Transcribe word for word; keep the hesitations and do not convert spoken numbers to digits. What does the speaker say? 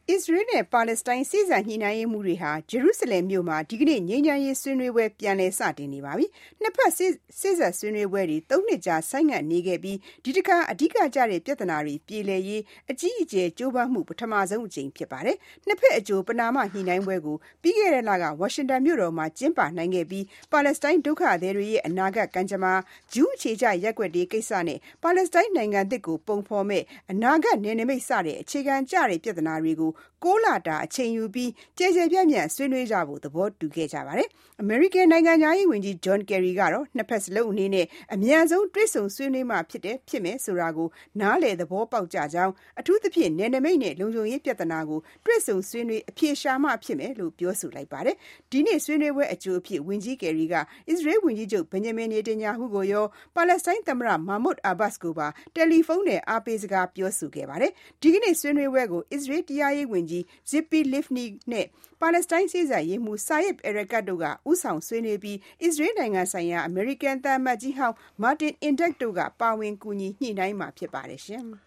အစ္စရေးနဲ့ပါလက်စတိုင်းစေ့စပ်ညှိနှိုင်းရေးမှူးတွေဟာဂျေရုဆလင်မြို့မှာဒီကနေ့ငြိမ်းချမ်းရေးဆွေးနွေးပွဲပြန်လည်စတင်နေပါပြီ။နှစ်ဖက်စေ့စပ်ဆွေးနွေးပွဲတွေသုံးနှစ်ကြာဆိုင်းငံ့နေခဲ့ပြီးဒီတစ်ခါအဓိကကျတဲ့ပြဿနာတွေပြေလည်ရေးအကြီးအကျယ်ကြိုးပမ်းမှုပထမဆုံးအကြိမ်ဖြစ်ပါတယ်။နှစ်ဖက်အကျိုးပနာမညှိနှိုင်းပွဲကိုပြီးခဲ့တဲ့လကဝါရှင်တန်မြို့တော်မှာကျင်းပနိုင်ခဲ့ပြီးပါလက်စတိုင်းဒုက္ခသည်တွေရဲ့အနာဂတ်ကံကြမ္မာဂျူးအခြေချရပ်ကွက်တွေကိစ္စနဲ့ပါလက်စတိုင်းနိုင်ငံသစ်ကိုပုံဖော်မဲ့အနာဂတ်နယ်နိမိတ်စတဲ့အခြေခံကျတဲ့ပြဿနာတွေကိုကိုးလတာအချိန်ယူပြီးကြဲကြဲပြန့်ပြန့်ဆွေးနွေးကြဖို့သဘောတူခဲ့ကြပါတယ်။ အမေရိကန်နိုင်ငံသားရေးဝန်ကြီးဂျွန်ကယ်ရီကတော့နှစ်ဖက်စလုံးအနေနဲ့အမြန်ဆုံးတွေ့ဆုံဆွေးနွေးမှဖြစ်တယ်ဖြစ်မယ်ဆိုတာကိုနားလည်သဘောပေါက်ကြကြောင်းအထူးသဖြင့်နယ်နိမိတ်နဲ့လုံခြုံရေးပြဿနာကိုတွေ့ဆုံဆွေးနွေးအဖြေရှာမှဖြစ်မယ်လို့ပြောဆိုလိုက်ပါတယ်။ဒီနေ့ဆွေးနွေးပွဲအကျိုးအဖြစ်ဝန်ကြီးကယ်ရီကအစ္စရေးဝန်ကြီးချုပ်ဘင်ဂျမင်နေတန်ယာဟုကိုရောပါလက်စတိုင်းသမ္မတမာမွတ်အာဘတ်စ်ကိုပါတယ်လီဖုန်းနဲ့အားပေးစကားပြောဆိုခဲ့ပါတယ်။ဒီကနေ့ဆွေးနွေးပွဲကိုအစ္စရေးတရားရေးဝန်ကြီးဇစ်ပီလစ်ဖနီနဲ့ပါလက်စတိုင်းစေ့စပ်ရေးမှူးဆာယစ်အရကတ်တို့ကဦးဆောင်ဆွေးနွေးပြီးအစ္စရေးနိုင်ငံဆိုင်ရာအမေရိကန်သံအမတ်ကြီးဟောင်းမာတင်အင်ဒက်တို့ကပါဝင်ကူညီညှိနှိုင်းမှာဖြစ်ပါတယ်ရှင်။